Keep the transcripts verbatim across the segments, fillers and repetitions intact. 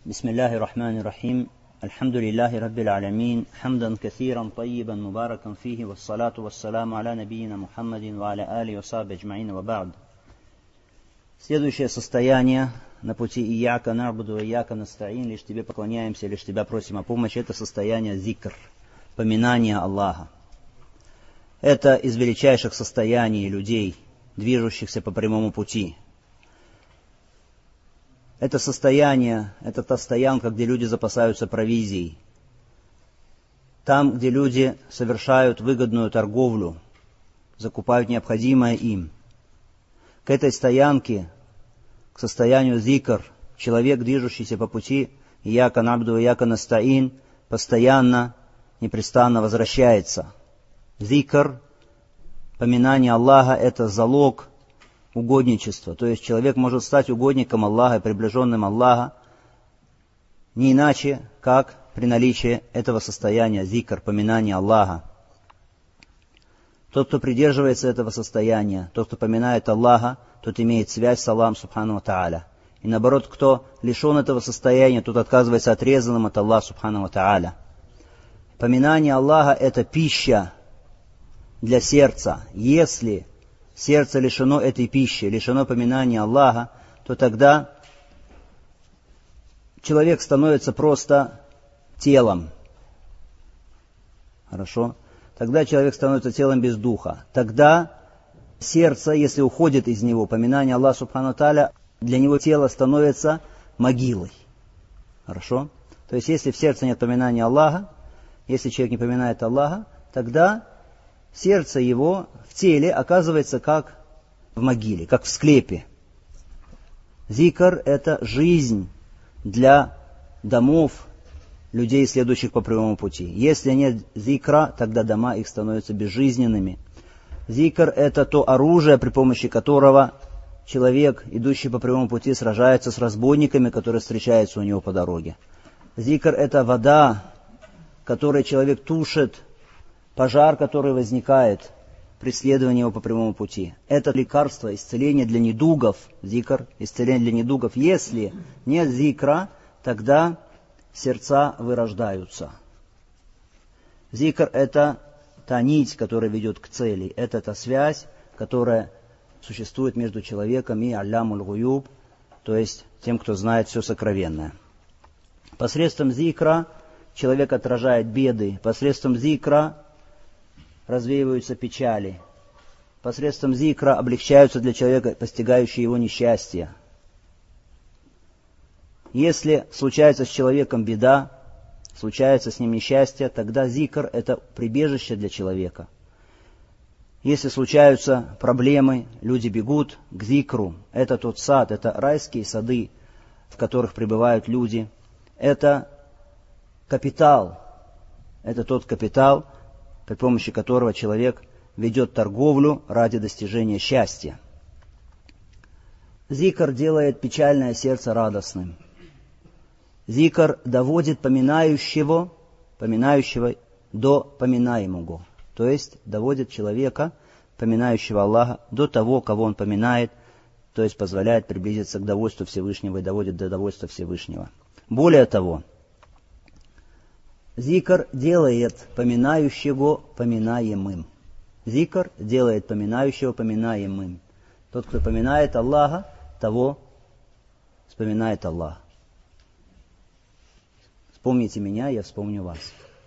بسم الله الرحمن الرحيم الحمد لله رب العالمين حمدا كثيرا طيبا مباركا فيه والصلاة والسلام على نبينا محمد وعلى آله وصحبه أجمعين وبعد. Следующее состояние на пути Ияка набуду, Ияка настаин, лишь тебе поклоняемся, лишь тебя просим о помощи, это состояние зикр, поминание Аллаха. Это из величайших состояний людей, движущихся по прямому пути. Это состояние, это та стоянка, где люди запасаются провизией. Там, где люди совершают выгодную торговлю, закупают необходимое им. К этой стоянке, к состоянию зикр, человек, движущийся по пути Ияка набду, Ияка настаин, постоянно, непрестанно возвращается. Зикр, поминание Аллаха, это залог угодничества. То есть человек может стать угодником Аллаха, приближенным Аллаха, не иначе, как при наличии этого состояния зикр, поминания Аллаха. Тот, кто придерживается этого состояния, тот, кто поминает Аллаха, тот имеет связь с Аллахом Субхану ва Тааля. И наоборот, кто лишен этого состояния, тот отказывается отрезанным от Аллаха Субхану ва Тааля. Поминание Аллаха – это пища для сердца. Если сердце лишено этой пищи, лишено поминания Аллаха, то тогда человек становится просто телом. Хорошо? Тогда человек становится телом без духа. Тогда сердце, если уходит из него поминание Аллаха Субхану ва Тааля, для него тело становится могилой. Хорошо? То есть, если в сердце нет поминания Аллаха, если человек не поминает Аллаха, тогда сердце его в теле оказывается как в могиле, как в склепе. Зикр – это жизнь для домов людей, следующих по прямому пути. Если нет зикра, тогда дома их становятся безжизненными. Зикр – это то оружие, при помощи которого человек, идущий по прямому пути, сражается с разбойниками, которые встречаются у него по дороге. Зикр – это вода, которой человек тушит пожар, который возникает при следовании его по прямому пути. Это лекарство, исцеление для недугов. Зикр, исцеление для недугов. Если нет зикра, тогда сердца вырождаются. Зикр – это та нить, которая ведет к цели. Это та связь, которая существует между человеком и аллямуль гуюб, то есть тем, кто знает все сокровенное. Посредством зикра человек отражает беды. Посредством зикра развеиваются печали. Посредством зикра облегчаются для человека постигающие его несчастья. Если случается с человеком беда, случается с ним несчастье, тогда зикр – это прибежище для человека. Если случаются проблемы, люди бегут к зикру. Это тот сад, это райские сады, в которых пребывают люди. Это капитал. Это тот капитал, при помощи которого человек ведет торговлю ради достижения счастья. Зикр делает печальное сердце радостным. Зикр доводит поминающего, поминающего до поминаемого. То есть доводит человека, поминающего Аллаха, до того, кого он поминает, то есть позволяет приблизиться к довольству Всевышнего и доводит до довольства Всевышнего. Более того, зикр делает поминающего поминаемым. Зикр делает поминающего поминаемым. Тот, кто поминает Аллаха, того вспоминает Аллах. Вспомните меня, я вспомню вас.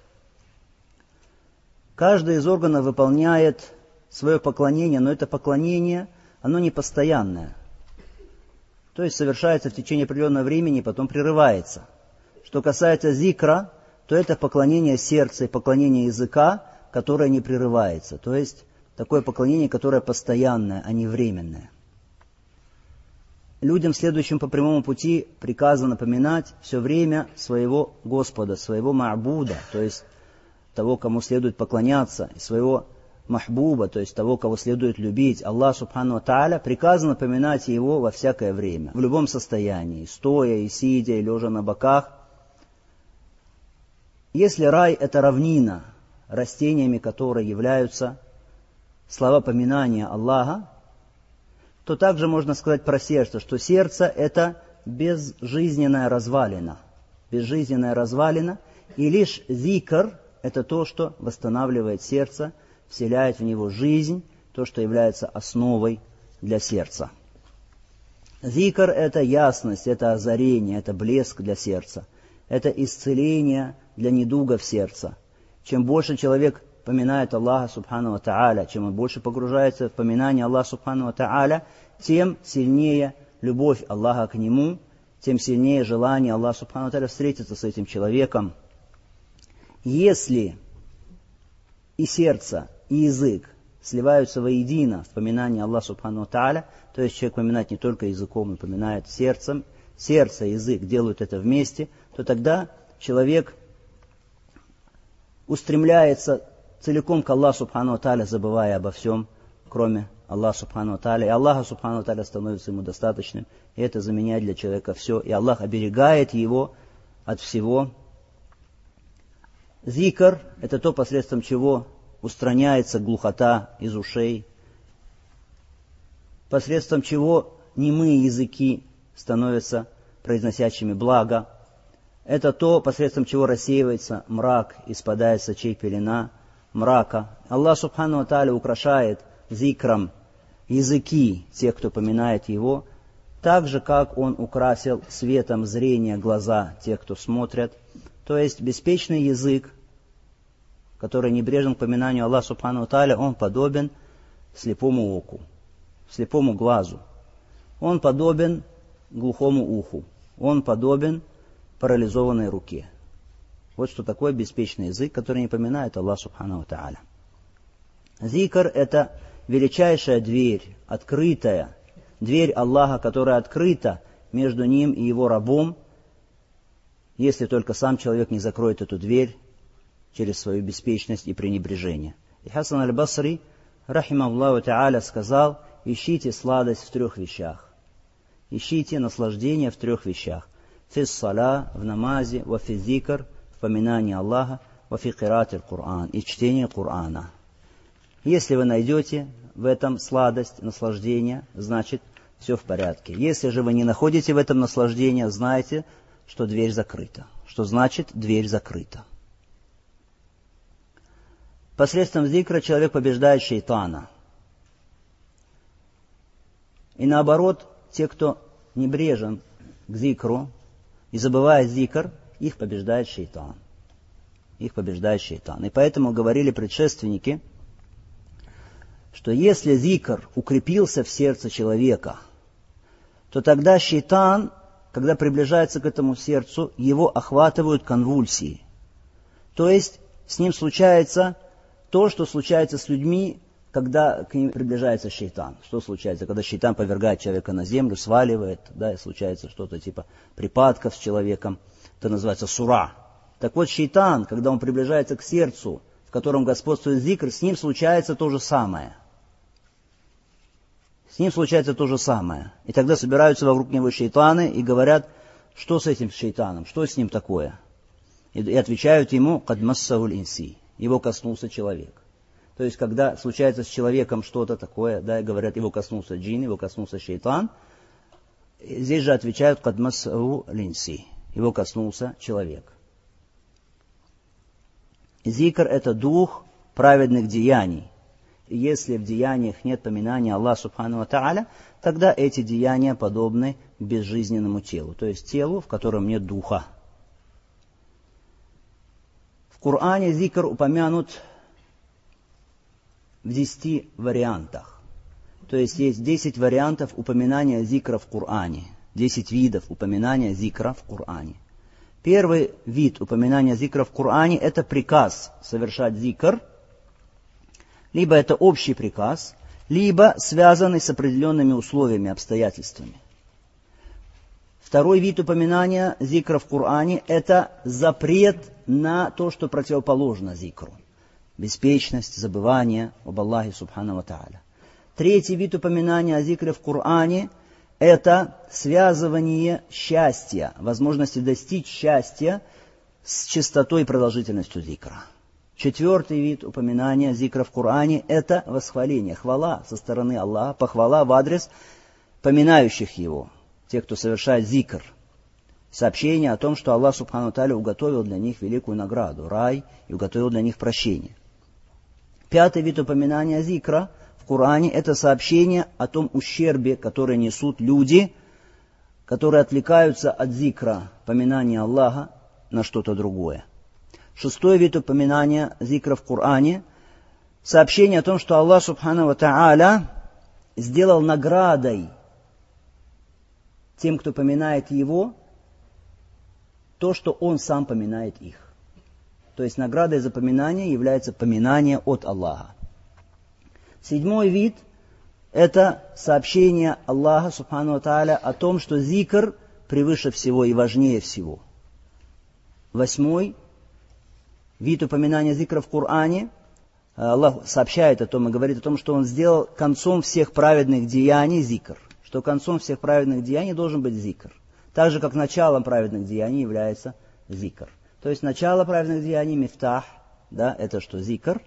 Каждый из органов выполняет свое поклонение, но это поклонение, оно не постоянное. То есть совершается в течение определенного времени, потом прерывается. Что касается зикра, то это поклонение сердца и поклонение языка, которое не прерывается. То есть такое поклонение, которое постоянное, а не временное. Людям, следующим по прямому пути, приказано поминать все время своего Господа, своего Ма'буда, то есть того, кому следует поклоняться, и своего Махбуба, то есть того, кого следует любить. Аллах Субхану ва Тааля, приказано поминать Его во всякое время, в любом состоянии, стоя и сидя, и лежа на боках. Если рай – это равнина, растениями которой являются слова поминания Аллаха, то также можно сказать про сердце, что сердце – это безжизненная развалина. безжизненная развалина, и лишь зикр – это то, что восстанавливает сердце, вселяет в него жизнь, то, что является основой для сердца. Зикр – это ясность, это озарение, это блеск для сердца, это исцеление для недугов сердца. Чем больше человек поминает Аллаха Субхану ва Тааля, чем он больше погружается в поминание Аллаха Субхану ва Тааля, тем сильнее любовь Аллаха к нему, тем сильнее желание Аллаха Субхану ва Тааля встретиться с этим человеком. Если и сердце, и язык сливаются воедино в поминании Аллаха Субхану ва Тааля, то есть человек поминает не только языком, он поминает сердцем, сердце и язык делают это вместе, то тогда человек устремляется целиком к Аллаху Субхану ва Тааля, забывая обо всем, кроме Аллаха Субхану ва Тааля. И Аллаха Субхану ва Тааля становится ему достаточным, и это заменяет для человека все. И Аллах оберегает его от всего. Зикр – это то, посредством чего устраняется глухота из ушей, посредством чего немые языки становятся произносящими благо. Это то, посредством чего рассеивается мрак и спадает с очей пелена мрака. Аллах Субхану ва Тааля украшает зикром языки тех, кто поминает Его, так же, как Он украсил светом зрения глаза тех, кто смотрят. То есть беспечный язык, который небрежен к поминанию Аллаха Субхану ва Тааля, он подобен слепому оку, слепому глазу. Он подобен глухому уху. Он подобен парализованной руке. Вот что такое беспечный язык, который не поминает Аллаха Субхану ва Тааля. Зикр – это величайшая дверь, открытая, дверь Аллаха, которая открыта между ним и его рабом, если только сам человек не закроет эту дверь через свою беспечность и пренебрежение. И Хасан аль-Басри, рахимахуллаху тааля, сказал: ищите сладость в трех вещах. Ищите наслаждение в трех вещах. Фис сала, в намазе, ва фи зикр, в поминании Аллаха, ва фи кирати аль-Кур'ан, и чтение Кур'ана. Если вы найдете в этом сладость, наслаждение, значит все в порядке. Если же вы не находите в этом наслаждение, знайте, что дверь закрыта. Что значит дверь закрыта? Посредством зикра человек побеждает шейтана. И наоборот, те, кто небрежен к зикру и забывает зикр, их побеждает шейтан. Их побеждает шейтан. И поэтому говорили предшественники, что если зикр укрепился в сердце человека, то тогда шейтан, когда приближается к этому сердцу, его охватывают конвульсии. То есть с ним случается то, что случается с людьми, когда к ним приближается шейтан. Что случается? Когда шейтан повергает человека на землю, сваливает, да, и случается что-то типа припадков с человеком. Это называется сура. Так вот, шейтан, когда он приближается к сердцу, в котором господствует зикр, с ним случается то же самое. С ним случается то же самое. И тогда собираются вокруг него шейтаны и говорят: что с этим шейтаном, что с ним такое? И, и отвечают ему: «Кад массахуль инси». Его коснулся человек. То есть, когда случается с человеком что-то такое, да, и говорят, его коснулся джин, его коснулся шейтан, здесь же отвечают: «Кад массахуль инси». Его коснулся человек. Зикр – это дух праведных деяний. И если в деяниях нет поминания Аллаха Субхану ва Тааля, тогда эти деяния подобны безжизненному телу, то есть телу, в котором нет духа. В Коране зикр упомянут в десяти вариантах. То есть есть десять вариантов упоминания зикра в Коране, десять видов упоминания зикра в Коране. Первый вид упоминания зикра в Коране – это приказ совершать зикр, либо это общий приказ, либо связанный с определенными условиями, обстоятельствами. Второй вид упоминания зикра в Коране – это запрет на то, что противоположно зикру. Беспечность, забывание об Аллахе Субхану ва Тааля. Третий вид упоминания о зикре в Коране – это связывание счастья, возможности достичь счастья с частотой и продолжительностью зикра. Четвертый вид упоминания зикра в Коране – это восхваление, хвала со стороны Аллаха, похвала в адрес поминающих Его, тех, кто совершает зикр. сообщение о том, что Аллах Субхану ва Тааля уготовил для них великую награду, рай, и уготовил для них прощение. Пятый вид упоминания зикра в Коране – это сообщение о том ущербе, который несут люди, которые отвлекаются от зикра, поминания Аллаха, на что-то другое. Шестой вид упоминания зикра в Коране – сообщение о том, что Аллах Субхану ва Тааля сделал наградой тем, кто поминает Его, то, что Он сам поминает их. То есть наградой за поминание является поминание от Аллаха. Седьмой вид – это сообщение Аллаха Субхану ва Тааля о том, что зикр превыше всего и важнее всего. Восьмой вид упоминания зикра в Коране – Аллах сообщает о том и говорит о том, что Он сделал концом всех праведных деяний зикр. Что концом всех праведных деяний должен быть зикр. Так же, как началом праведных деяний является зикр. То есть начало праведных деяний, мифтах, да, это что, зикр,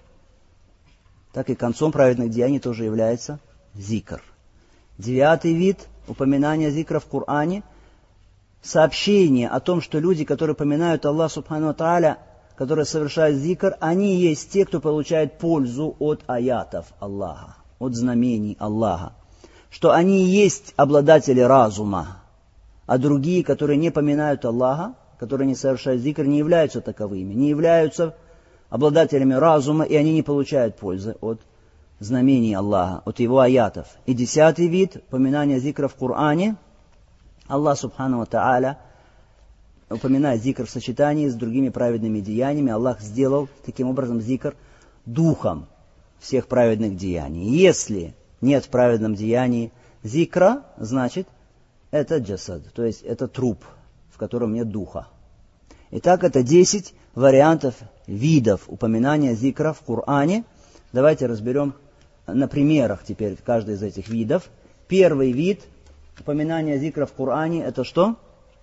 так и концом праведных деяний тоже является зикр. Девятый вид упоминания зикра в Коране – сообщение о том, что люди, которые поминают Аллаха Субхану ва Тааля, которые совершают зикр, они есть те, кто получает пользу от аятов Аллаха, от знамений Аллаха. Что они есть обладатели разума, а другие, которые не поминают Аллаха, которые не совершают зикр, не являются таковыми, не являются обладателями разума, и они не получают пользы от знамений Аллаха, от Его аятов. И десятый вид поминания зикра в Коране. Аллах Субхану ва Тааля упоминает зикр в сочетании с другими праведными деяниями. Аллах сделал таким образом зикр духом всех праведных деяний. Если нет в праведном деянии зикра, значит это джасад, то есть это труп, в котором нет духа. Итак, это десять вариантов, видов упоминания зикра в Коране. Давайте разберем на примерах теперь каждый из этих видов. Первый вид упоминания зикра в Коране – это что?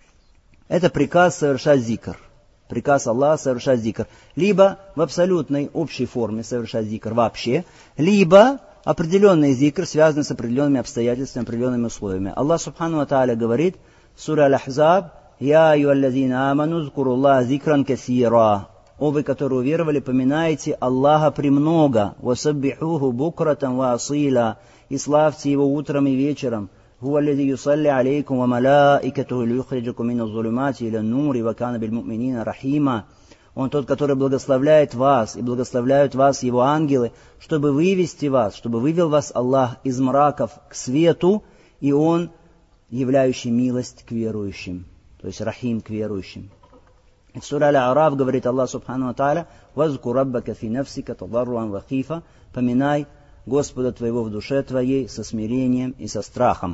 Это приказ совершать зикр. Приказ Аллаха совершать зикр. Либо в абсолютной общей форме совершать зикр вообще, либо определенный зикр, связанный с определенными обстоятельствами, определенными условиями. Аллах Субхану ва Тааля говорит в суре Аль-Ахзаб: «Я айюаллазина аману зкуруллаха зикран касира». О вы, которые уверовали, поминайте Аллаха премного. «Васаббихуху букратан ва асила». И славьте Его утром и вечером. «Хуа аллази юсалли алейкум ва малаикатуху льюхриджакум мина зулумати иля нури ва кана биль му'минина рахима». Он тот, который благословляет вас, и благословляют вас Его ангелы, чтобы вывести вас, чтобы вывел вас Аллах из мраков к свету, и Он, являющий милость к верующим, то есть рахим к верующим. В суре Аль-А'раф говорит Аллах Субхану ва Тааля: «Вазку раббака фи нафсика тадарруан ва хифа». Поминай Господа твоего в душе твоей со смирением и со страхом.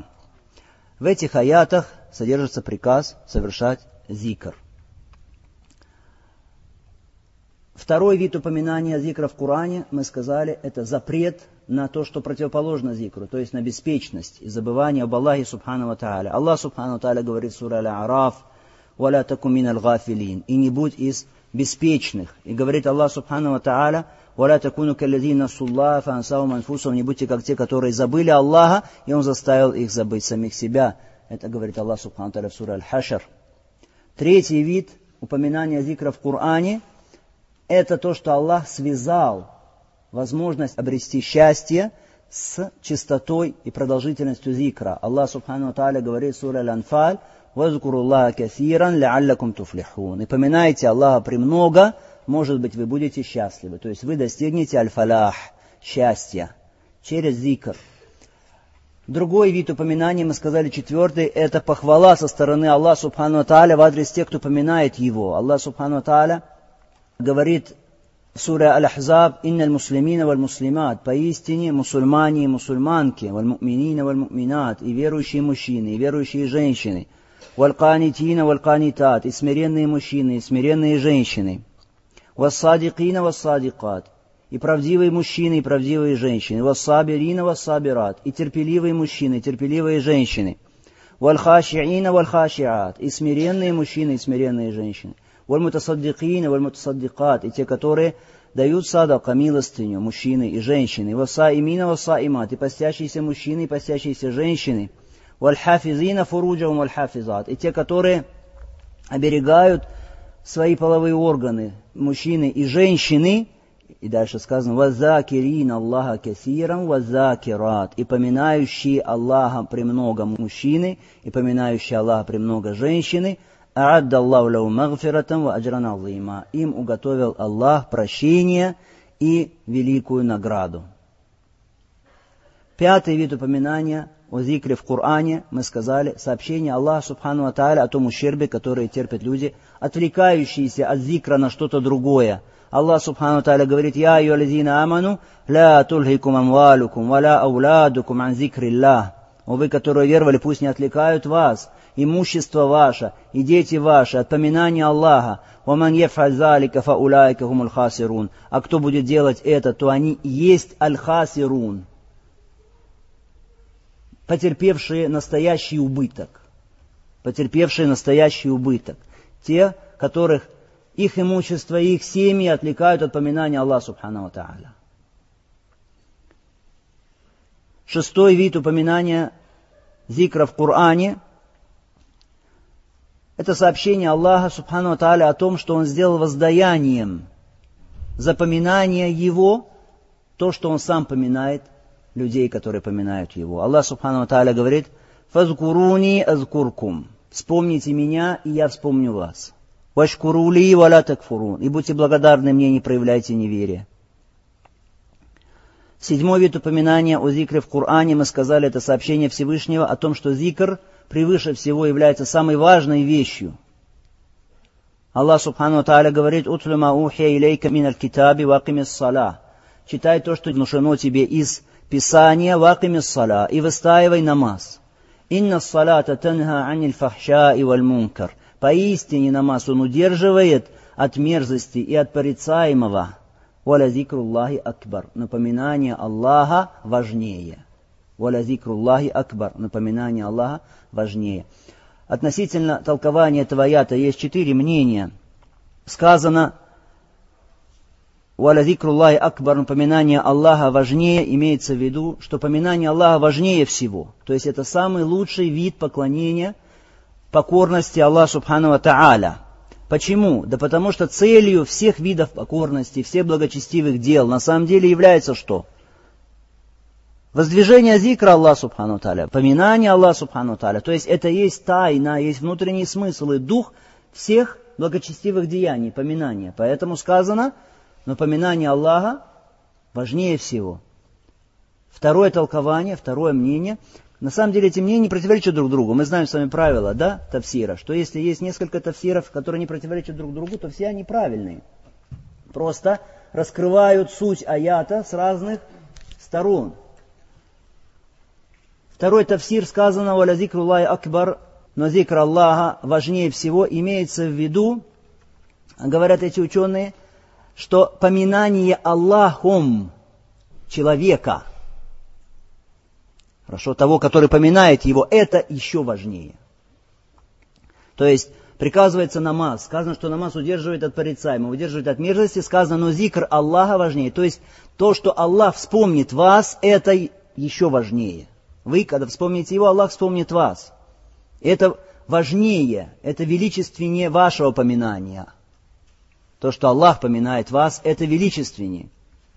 В этих аятах содержится приказ совершать зикр. Второй вид упоминания зикра в Коране, мы сказали, это запрет на то, что противоположно зикру, то есть на беспечность и забывание об Аллахе Субхану ва Тааля. Аллах Субхану ва Тааля говорит в суре Аль-А'раф: «Валя таку миналь гафилин», и не будь из беспечных. И говорит Аллах Субхану ва Тааля: «Валя такуну каллазина суллаха фаансахум анфусахум», не будьте как те, которые забыли Аллаха, и Он заставил их забыть самих себя. Это говорит Аллах Субхану ва Тааля в суре Аль-Хашр. Третий вид упоминания зикра в Коране – это то, что Аллах связал возможность обрести счастье с чистотой и продолжительностью зикра. Аллах Субхану ва Тааля говорит в суре Аль-Анфаль: «Вазкуруллаха касиран ла'аллакум туфлихун». И поминайте Аллаха премного, может быть, вы будете счастливы. То есть вы достигнете аль-фалах, счастья, через зикр. Другой вид упоминания, мы сказали, четвертый, это похвала со стороны Аллаха Субхану ва Тааля в адрес тех, кто поминает Его. Аллах Субхану ва Тааля говорит в суре Аль-Ахзаб: «Инналь муслимина валь муслимат», поистине мусульмане и мусульманки, валь му'минина валь му'минат, и верующие мужчины, и верующие женщины, валь канитина валь канитат, и смиренные мужчины, и смиренные женщины, вассадикина вассадикат, и правдивые мужчины, и правдивые женщины, вассабирина вассабират, и терпеливые мужчины, и терпеливые женщины, валь хашиина валь хашиат, и смиренные мужчины, и смиренные женщины, валь-мутасаддикина, валь-мутасаддикат, и те, которые дают садака, милостыню, мужчины и женщины, вассаимина, вассаимат, и постящиеся мужчины, и постящиеся женщины, валь-хафизина фуруджахум валь-хафизат, и те, которые оберегают свои половые органы, мужчины и женщины. И дальше сказано: «Вазакирин Аллаха касирам вазакират», и поминающие Аллаха премного мужчины, и поминающие Аллаха премного женщины. «А'адда Аллаху лаху магфиратан ва аджран азима», им уготовил Аллах прощение и великую награду. Пятый вид упоминания о зикре в Коране, мы сказали, сообщение Аллаха Субхану ва Тааля о том ущербе, который терпят люди, отвлекающиеся от зикра на что-то другое. Аллах Субхану ва Тааля говорит: «Я айюхаллазина аману, ла тульхикум амвалукум, ва ла ауладукум ан зикриллах». О вы, которые веровали, пусть не отвлекают вас, имущество ваше и дети ваши от поминания Аллаха. «Ваман яф'аль залика фаулайка хумуль хасирун». А кто будет делать это, то они и есть аль-хасирун, потерпевшие настоящий убыток. Потерпевшие настоящий убыток. Те, которых их имущество и их семьи отвлекают от поминания Аллаха Субхану ва Тааля. Шестой вид упоминания зикра в Коране — это сообщение Аллаха Субхану ва Тааля о том, что Он сделал воздаянием за поминание Его то, что Он сам поминает людей, которые поминают Его. Аллах Субхану ва Тааля говорит: «Фазкуруни азкуркум». Вспомните меня, и я вспомню вас. «Вашкурули ва ла такфурун». И будьте благодарны мне, не проявляйте неверия. Седьмой вид упоминания о зикре в Коране, мы сказали, это сообщение Всевышнего о том, что зикр превыше всего является самой важной вещью. Аллах Субхану ва Тааля говорит: «Утлю ма ухия илейка миналь китаби ва акимис салах». Читай то, что внушено тебе из Писания, ва акимис салах, и выстаивай намаз. «Инна салата танха аниль фахшаи валь мункар». Поистине намаз он удерживает от мерзости и от порицаемого. «Валя зикруллахи акбар». Напоминание Аллаха важнее. «Валя зикруллахи акбар». Напоминание Аллаха важнее. Относительно толкования этого аята есть четыре мнения. Сказано: «Валя зикруллахи акбар», напоминание Аллаха важнее, имеется в виду, что поминание Аллаха важнее всего. То есть это самый лучший вид поклонения, покорности Аллаху Субхану ва Тааля. Почему? Да потому что целью всех видов покорности, всех благочестивых дел на самом деле является что? Воздвижение зикра Аллаха Субхану ва Тааля, поминание Аллаха Субхану ва Тааля. То есть это есть тайна, есть внутренний смысл и дух всех благочестивых деяний, поминания. Поэтому сказано: но поминание Аллаха важнее всего. Второе толкование, второе мнение. На самом деле эти мнения не противоречат друг другу. Мы знаем с вами правила, да, тафсира, что если есть несколько тафсиров, которые не противоречат друг другу, то все они правильные. Просто раскрывают суть аята с разных сторон. Второй тафсир сказано: «Валя зикруллахи акбар», но зикр Аллаха важнее всего, имеется в виду, говорят эти ученые, что поминание Аллахом человека, хорошо, того, который поминает его, это еще важнее. То есть приказывается намаз, сказано, что намаз удерживает от порицаемого, удерживает от мерзости, сказано: но зикр Аллаха важнее. То есть то, что Аллах вспомнит вас, это еще важнее. Вы, когда вспомните Его, Аллах вспомнит вас. Это важнее, это величественнее вашего поминания. То, что Аллах поминает вас, это величественнее.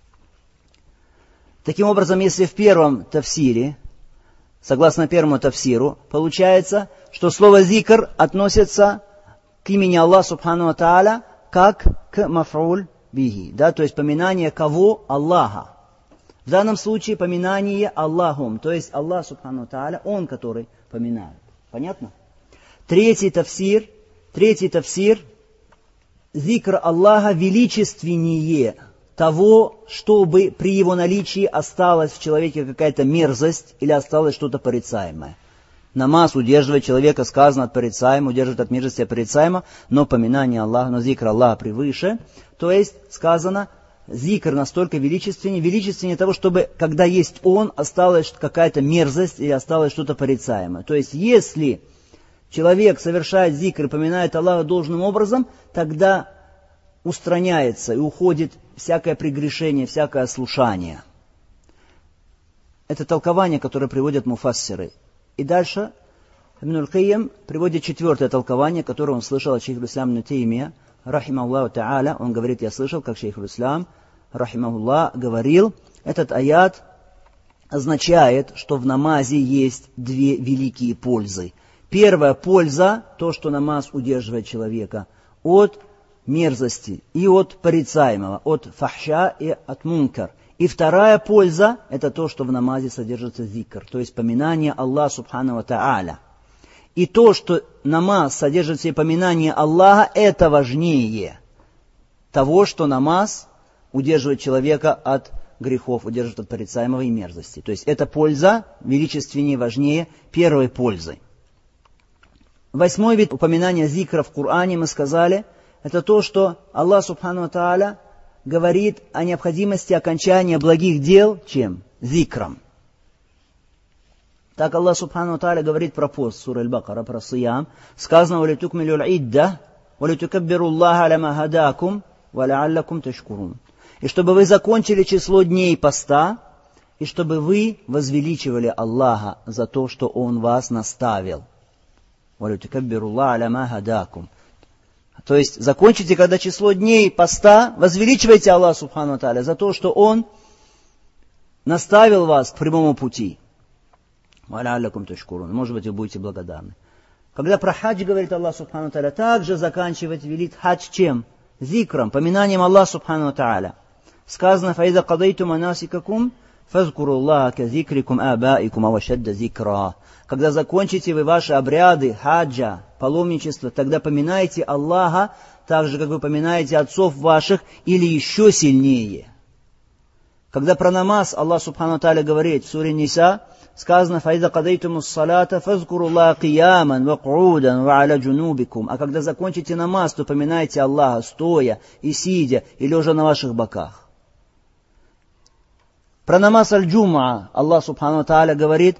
Таким образом, если в первом тафсире, согласно первому тафсиру, получается, что слово «зикр» относится к имени Аллаха Субхану ва Тааля как к маф'уль бихи, да, то есть поминание кого? Аллаха. В данном случае поминание Аллахом, то есть Аллах Субхану ва Тааля, Он, который поминает. Понятно? Третий тафсир, третий тафсир, зикр Аллаха величественнее того, чтобы при его наличии осталась в человеке какая-то мерзость или осталось что-то порицаемое. Намаз удерживает человека, сказано, от порицаемого, удерживает от мерзости, от порицаемого, но поминание Аллаха, но зикр Аллаха превыше. То есть сказано, зикр настолько величественнее, величественнее того, чтобы, когда есть он, осталась какая-то мерзость или осталось что-то порицаемое. То есть если человек совершает зикр и поминает Аллаха должным образом, тогда устраняется и уходит всякое прегрешение, всякое ослушание. Это толкование, которое приводят муфассиры. И дальше Ибн аль-Кайим приводит четвертое толкование, которое он слышал от шейха ислам ибн Таймия, рахимахуллаху та'аля. Он говорит, я слышал, как шейх ислам, рахимахуллах, говорил, этот аят означает, что в намазе есть две великие пользы. Первая польза, то, что намаз удерживает человека от мерзости и от порицаемого, от фахша и от мункар. И вторая польза, это то, что в намазе содержится зикр, то есть поминание Аллаха субхану ва та'аля. И то, что намаз содержит в себе поминание Аллаха, это важнее того, что намаз удерживает человека от грехов, удерживает от порицаемого и мерзости. То есть эта польза величественнее, важнее первой пользы. Восьмой вид упоминания зикра в Коране, мы сказали, это то, что Аллах субхану ва та'аля говорит о необходимости окончания благих дел чем? Зикром. Так Аллах субхану ва та'аля говорит про пост, сура Аль-Бакара, про сиям. Сказано: «Валитукмилю аль-идда, валитукаббиру Аллаха аля ма хадакум, валяллакум ташкурун». И чтобы вы закончили число дней поста, и чтобы вы возвеличивали Аллаха за то, что Он вас наставил. «Валитукаббиру Аллаха аля ма хадакум». То есть закончите, когда число дней поста, возвеличивайте Аллаха субхану ва та'аля за то, что Он наставил вас к прямому пути. Может быть, вы будете благодарны. Когда про хадж говорит Аллах субхану ва та'аля, также заканчивать велит хадж чем? Зикром, поминанием Аллаха субхану ва та'аля. Сказано: «Фаиза кадайту манасикакум, фазкуру Аллаха казикрикум абаикум авашадда зикра». Когда закончите вы ваши обряды хаджа, паломничества, тогда поминайте Аллаха так же, как вы поминаете отцов ваших, или еще сильнее. Когда про намаз Аллах субхану ва та'аля говорит в суре Ниса, сказано: «Фаиза кадайтумус салата, фазкуру Аллаха кияман, ва куудан, ва аля джунубикум». А когда закончите намаз, то поминайте Аллаха стоя и сидя, и лежа на ваших боках. Про намаз аль-джум'a Аллах субхану ва та'аля говорит: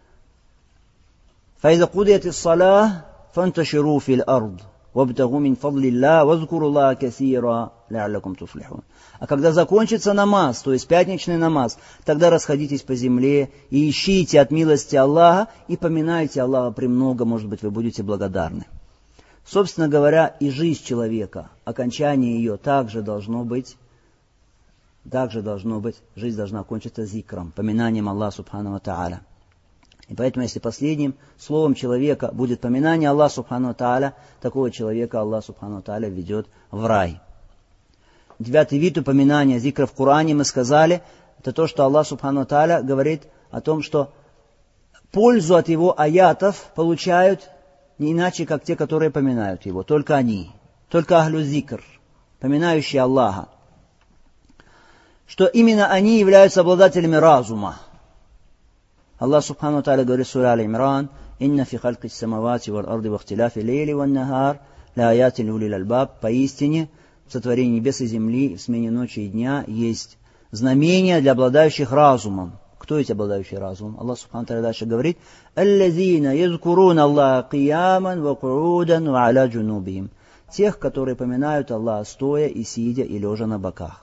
«Фаиза кудиятис салах, фанташиру фил ард, вабтагу мин фадлилlah, вазкуру Аллаха касира, ляллакум туфлихун». А когда закончится намаз, то есть пятничный намаз, тогда расходитесь по земле и ищите от милости Аллаха и поминайте Аллаха премного, может быть, вы будете благодарны. Собственно говоря, и жизнь человека, окончание ее также должно быть, также должно быть, жизнь должна окончиться зикром, поминанием Аллаха субхану ва та'аля. И поэтому, если последним словом человека будет поминание Аллаха субхану ва та'аля, такого человека Аллах субхану ва та'аля ведет в рай. Девятый вид упоминания зикра в Коране, мы сказали, это то, что Аллах субхану ва та'аля говорит о том, что пользу от его аятов получают не иначе, как те, которые поминают его. Только они, только ахлю зикр, поминающие Аллаха. Что именно они являются обладателями разума. Аллах субхану ва та'аля говорит в суре Аль-Имран: «Инна фи халкис самавати вал арди ва ихтиляфи лейли ван нахар ля аятин улил альбаб». Поистине, в сотворении небес и земли, в смене ночи и дня есть знамения для обладающих разумом. Кто эти обладающие разумом? Аллах субхану ва та'аля дальше говорит: «Аллазина язкуруна Аллаха кияман ва куудан ва аля джунубихим». Тех, которые поминают Аллаха стоя и сидя и лежа на боках.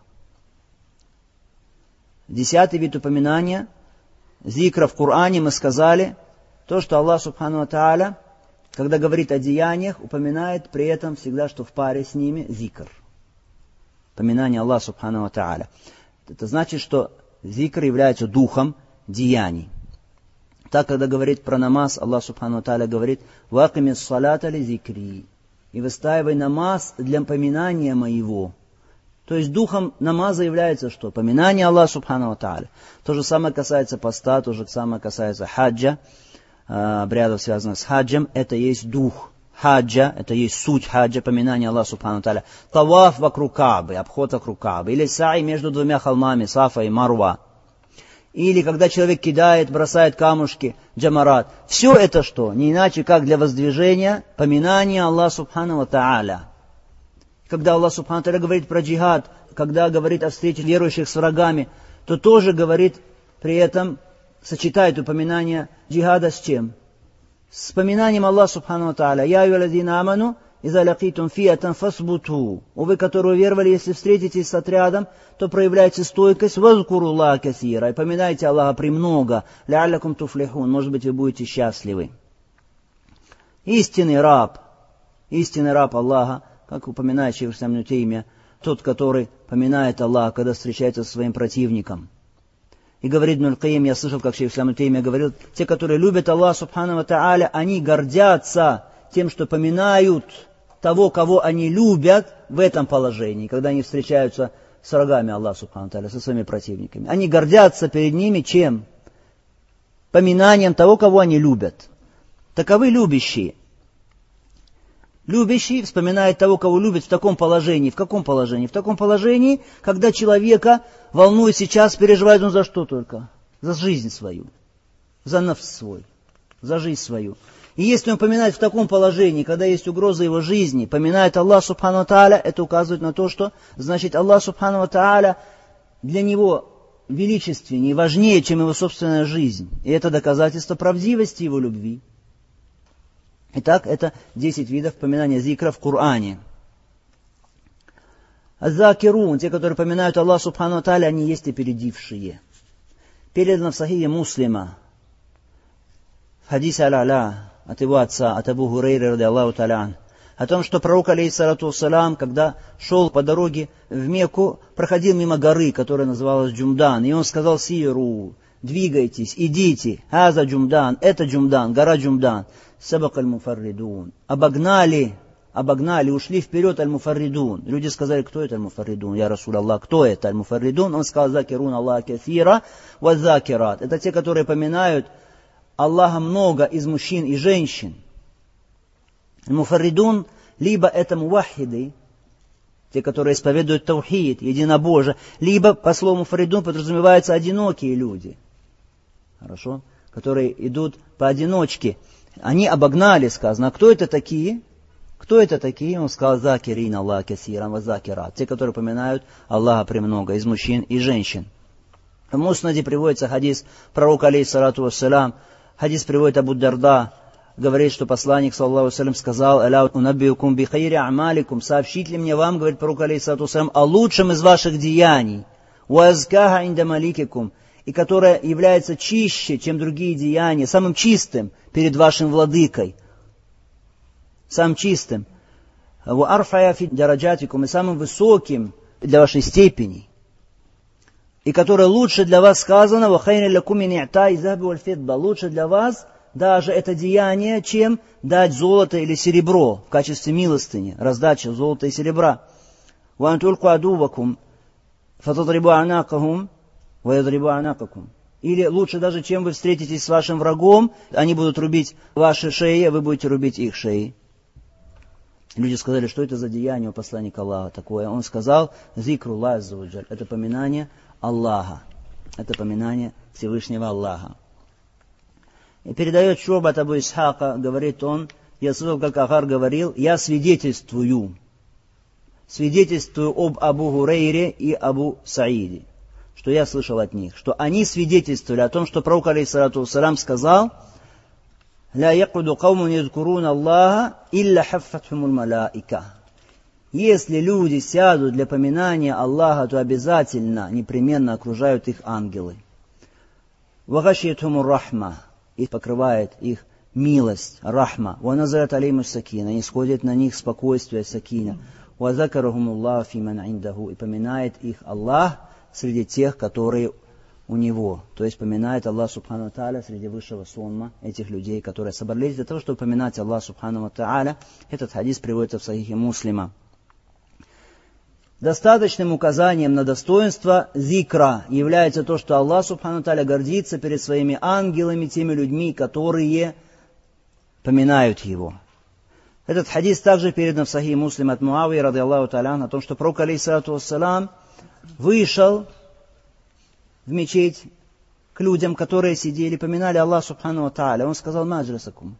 Десятый вид упоминания зикра в Коране, мы сказали, то, что Аллах субхану ва та'аля, когда говорит о деяниях, упоминает при этом всегда, что в паре с ними зикр. Поминание Аллаха субхану ва та'аля. Это значит, что зикр является духом деяний. Так, когда говорит про намаз, Аллах субхану ва та'аля говорит: «Вакимис салата ли зикри». И выстаивай намаз для поминания моего. То есть духом намаза является что? Поминание Аллаха субхану ва та'аля. То же самое касается поста, то же самое касается хаджа, обрядов, связанных с хаджем. Это есть дух хаджа, это есть суть хаджа, поминание Аллаха субхану ва та'аля. Таваф вокруг Каабы, обход вокруг Каабы. Или са'i между двумя холмами, Сафа и Марва. Или когда человек кидает, бросает камушки, джамарат. Все это что? Не иначе, как для воздвижения поминания Аллаха субхану ва та'аля. Когда Аллах субхану ва та'аля говорит про джихад, когда говорит о встрече верующих с врагами, то тоже говорит при этом, сочетает упоминание джихада с чем? С поминанием Аллаха субхану ва та'аля. «Я юалладина аману, иза лакитум фиатан фасбуту». О вы, которые уверовали, если встретитесь с отрядом, то проявляйте стойкость, вазкуру Аллаха касира, и поминайте Аллаха премного, ляллакум туфлихун, может быть, вы будете счастливы. Истинный раб, истинный раб Аллаха, как упоминает шейх ислам ибн Теймия, тот, который поминает Аллаха, когда встречается со своим противником. И говорит Ибн аль-Каим, я слышал, как шейх ислам ибн Теймия говорил, те, которые любят Аллаха субхану ва тааля, они гордятся тем, что поминают того, кого они любят в этом положении, когда они встречаются с врагами Аллаха субхану ва тааля, со своими противниками. Они гордятся перед ними чем? Поминанием того, кого они любят. Таковы любящие. Любящий вспоминает того, кого любит в таком положении. В каком положении? В таком положении, когда человека волнует сейчас, переживает он за что только? За жизнь свою, за нафс свой, за жизнь свою. И если он поминает в таком положении, когда есть угроза его жизни, поминает Аллах субхану ва тааля, это указывает на то, что значит Аллах субхану ва тааля для него величественнее, важнее, чем его собственная жизнь. И это доказательство правдивости его любви. Итак, это десять видов поминания зикра в Коране. Аззакирун, те, которые поминают Аллах субхану ва тааля, они есть опередившие. Передано в Сахихе Муслима, в хадисе Аль-А'ля, от его отца, от Абу Хурейры, ради Аллаху та'аля, о том, что пророк, алейхиссалату вассалям, когда шел по дороге в Мекку, проходил мимо горы, которая называлась Джумдан, и он сказал: «Сиру, двигайтесь, идите, аза Джумдан, это Джумдан, гора Джумдан». Сабак аль-муфарридун. Обогнали, обогнали, ушли вперед аль-муфарридун. Люди сказали: кто это аль-муфарридун? Я Расул Аллах, кто это аль-муфарридун? Он сказал: закирун Аллах кафира ва закират. Это те, которые поминают Аллаха много из мужчин и женщин. Аль-муфарридун, либо это мувахиды, те, которые исповедуют таухид, единобожие, либо по слову муфарридун подразумеваются одинокие люди. Хорошо? Которые идут поодиночке. Они обогнали, сказано. А кто это такие? Кто это такие? Он сказал: закирин Аллах касиран ва закират. Те, которые поминают Аллаха премного из мужчин и женщин. В Муснаде приводится хадис пророка, алейхиссалату вассалям. Хадис приводит Абу Дарда. Говорит, что посланник, саллаллаху алейхи ва саллям, сказал: «Аля унаббиукум би хайри амаликум». Сообщить ли мне вам, говорит пророк, алейхиссалату вассалям, о лучшем из ваших деяний. Ва азкаха инда маликикум. И которая является чище, чем другие деяния, самым чистым перед вашим владыкой, самым чистым, ва арфая фи дараджатикум, и самым высоким для вашей степени, и которая лучше для вас сказано: ва хайри лакум мин и'тай захаби валь фидда, лучше для вас даже это деяние, чем дать золото или серебро в качестве милостыни, раздача золота и серебра. Ва антулку адувакум фатадрибу анакахум или лучше даже, чем вы встретитесь с вашим врагом, они будут рубить ваши шеи, а вы будете рубить их шеи. Люди сказали: что это за деяние у посланника Аллаха такое? Он сказал: зикруллах аззаваджаль. Это поминание Аллаха. Это поминание Всевышнего Аллаха. И передает Шу'ба от Абу Исхака, говорит он: я слышал, как Ахар говорил: я свидетельствую. Свидетельствую об Абу Хурейре и Абу Саиде. Что я слышал от них, что они свидетельствовали о том, что пророк, алейхиссалату вассалям, сказал: «Ля якуду каумун ядкурун Аллаха, илля хаффатхумул малаика». Если люди сядут для поминания Аллаха, то обязательно, непременно окружают их ангелы. «Ва гашиятхумур рахма», и покрывает их милость, рахма. «Ва назарат алеймус сакина», и сходит на них спокойствие, сакина. «Ва закарахумуллаху фи ман индаху», и поминает их Аллах среди тех, которые у него. То есть поминает Аллах субхану ва тааля среди высшего сонма этих людей, которые собрались для того, чтобы поминать Аллах субхану ва тааля. Этот хадис приводится в Сахихе Муслима. Достаточным указанием на достоинство зикра является то, что Аллах субхану ва тааля гордится перед своими ангелами, теми людьми, которые поминают его. Этот хадис также передан в Сахихе Муслима от Муавии, ради Аллаху тааля, о том, что пророк, алейхиссалату вассалям, вышел в мечеть к людям, которые сидели, поминали Аллах субхану ва тааля. Он сказал: «Ма аджласакум».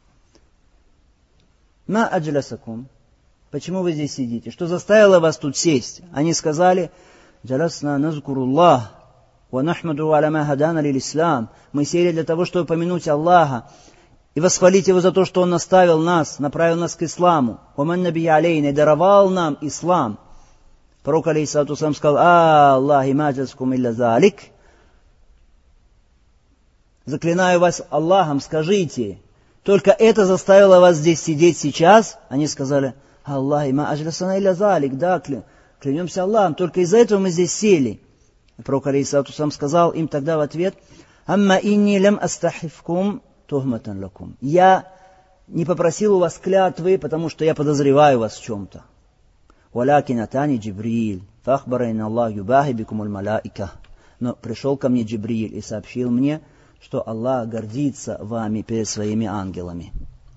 «Ма аджласакум». Почему вы здесь сидите? Что заставило вас тут сесть? Они сказали: «Джаласна назкуруллах, ва нахмаду аля ма хадана лил ислам». Мы сели для того, чтобы помянуть Аллаха и восхвалить Его за то, что Он наставил нас, направил нас к исламу. «Ва ман наби алейна», и даровал нам ислам. Пророк, алейхиссалату вассалям, сказал: «А Аллахи маджаскум илля залик». Заклинаю вас Аллахом, скажите: только это заставило вас здесь сидеть сейчас. Они сказали: Аллах, ма аджласана илля залик, да, клянемся Аллахом, только из-за этого мы здесь сели. И пророк алейхиссалату вассалам сказал им тогда в ответ: «Амма инни лям астахифкум тухматан лакум». Я не попросил у вас клятвы, потому что я подозреваю вас в чем-то. «Валякин атани Джибриль, фахбарайн Аллах юбахи бикум аль-малаика». Но пришел ко мне Джибриль и сообщил мне, что Аллах гордится вами перед своими ангелами.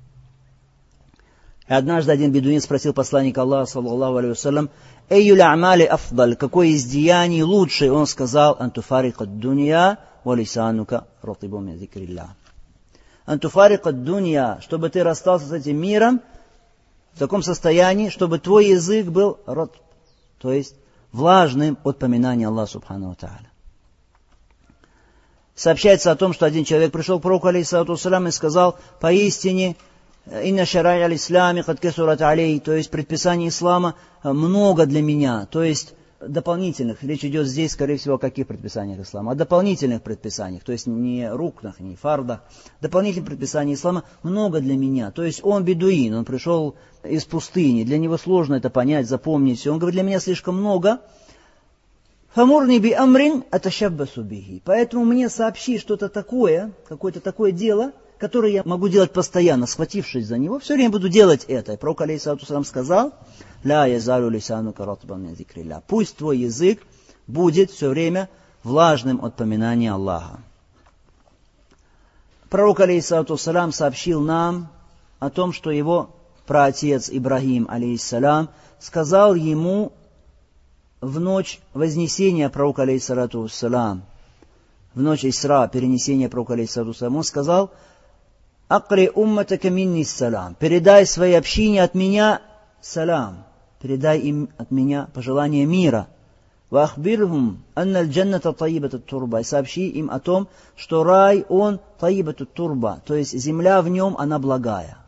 И однажды один бедуин спросил посланника Аллаха, саллаллаху алейхи вассалям: «Эйюль а'мали афдаль», какое из деяний лучше? Он сказал: «Антуфарик ад-дунья ва лисанука ратибу мин зикрилля». «Антуфарик ад-дунья», чтобы ты расстался с этим миром в таком состоянии, чтобы твой язык был рот, то есть влажным от поминания Аллаха субхану ва тааля. Сообщается о том, что один человек пришел к пророку алейхиссалату вассалям и сказал: «Поистине, инна шарай аль-ислами кад касурат алей», то есть предписаний ислама много для меня, то есть дополнительных. Речь идет здесь, скорее всего, о каких предписаниях ислама? О дополнительных предписаниях, то есть не рукнах, не фардах. Дополнительных предписаний ислама много для меня. То есть он бедуин, он пришел из пустыни, для него сложно это понять, запомнить все. Он говорит: для меня слишком много. «Фамурни би амрин аташаббасу бихи». Поэтому мне сообщи что-то такое, какое-то такое дело, которое я могу делать постоянно, схватившись за него, все время буду делать это. И пророк алейхиссалату вассалам сказал: «Ля язалю лисанука ратбан мин зикрилля». Пусть твой язык будет все время влажным от поминания Аллаха. Пророк алейхиссалату вассалам сообщил нам о том, что его праотец Ибрагим алейхиссалам сказал ему в ночь вознесения пророка алейхиссалату вассалам, в ночь Исра, перенесения пророка алейхиссалату вассалам, он сказал: «Акри умматака минни салам», передай своей общине от меня салам, передай им от меня пожелание мира. «Ва ахбирхум анна аль-джанната таибатут турба», и сообщи им о том, что рай, он таибатут турба, то есть земля в нем, она благая,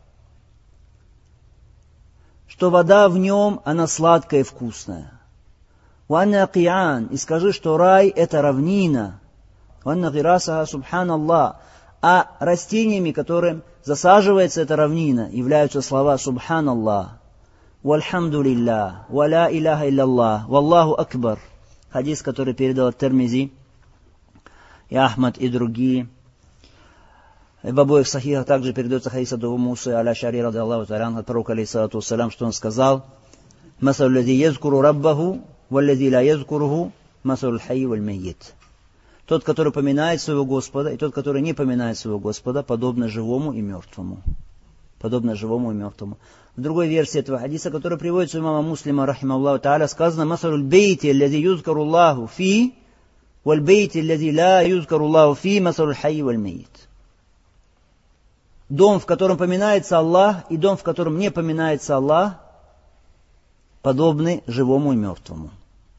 что вода в нем, она сладкая и вкусная. «Ванна акиян», и скажи, что рай это равнина. «Ванна гирасаха субханаллах», а растениями, которым засаживается эта равнина, являются слова «Субханаллах», «Вальхамду лиллах», «Ва ла иляха илляллах», «Валлаху акбар». Хадис, который передал Тирмизи и Ахмад и другие. И в обоих сахихах также передается хадис от Абу Мусы аль-Аш'ари радиллаху та'аля от пророка алейхиссалату вассалям, что он сказал: «Масалу лази язкуру раббаху, валлази ла язкуруху, масалу хайи валь маййит». Тот, который поминает своего Господа, и тот, который не поминает своего Господа, подобно живому и мертвому. Подобно живому и мертвому. В другой версии этого хадиса, который приводится у имама Муслима, рахимахуллаху та'аля, сказано: «Масалу бейти, аллази юзкару Аллаху фи, валь бейти, аллази ла юзкару Аллаху фи, масалу хайи валь маййит». Дом, в котором поминается Аллах, и дом, в котором не поминается Аллах, подобны живому и мертвому.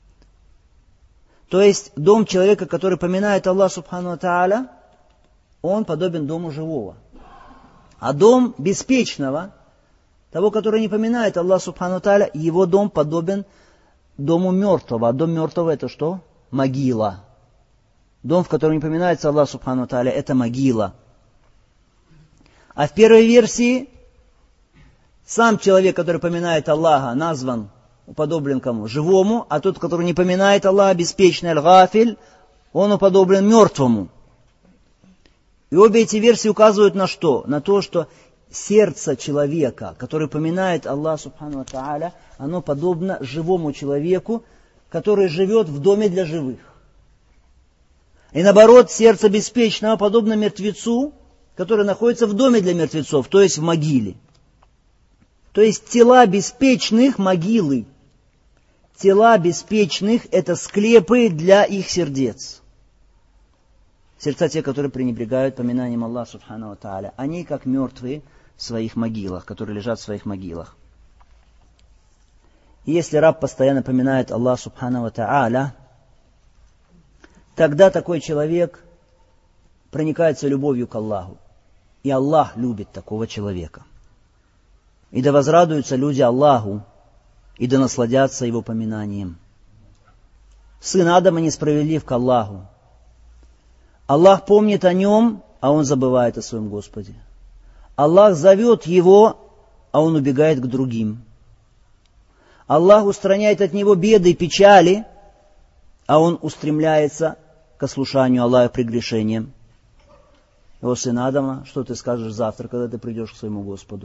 То есть дом человека, который поминает Аллах субхану ва тааля, он подобен дому живого. А дом беспечного, того, который не поминает Аллах субхану ва тааля, его дом подобен дому мертвого. А дом мертвого это что? Могила. Дом, в котором не поминается Аллах субхану ва тааля, это могила. А в первой версии сам человек, который поминает Аллаха, назван, уподоблен кому? Живому, а тот, который не поминает Аллаха, беспечный аль-гафиль, он уподоблен мертвому. И обе эти версии указывают на что? На то, что сердце человека, который поминает Аллаха субхану ва тааля, оно подобно живому человеку, который живет в доме для живых. И наоборот, сердце беспечного подобно мертвецу, который находится в доме для мертвецов, то есть в могиле. То есть тела беспечных – могилы. Тела беспечных – это склепы для их сердец. Сердца те, которые пренебрегают поминанием Аллаха субхану ва тааля, они как мертвые в своих могилах, которые лежат в своих могилах. И если раб постоянно поминает Аллаха субхану ва тааля, тогда такой человек проникается любовью к Аллаху. И Аллах любит такого человека. И да возрадуются люди Аллаху, и да насладятся Его поминанием. Сын Адама несправедлив к Аллаху. Аллах помнит о нем, а он забывает о своем Господе. Аллах зовет его, а он убегает к другим. Аллах устраняет от него беды и печали, а он устремляется к ослушанию Аллаха прегрешением. О сын Адама, что ты скажешь завтра, когда ты придешь к своему Господу?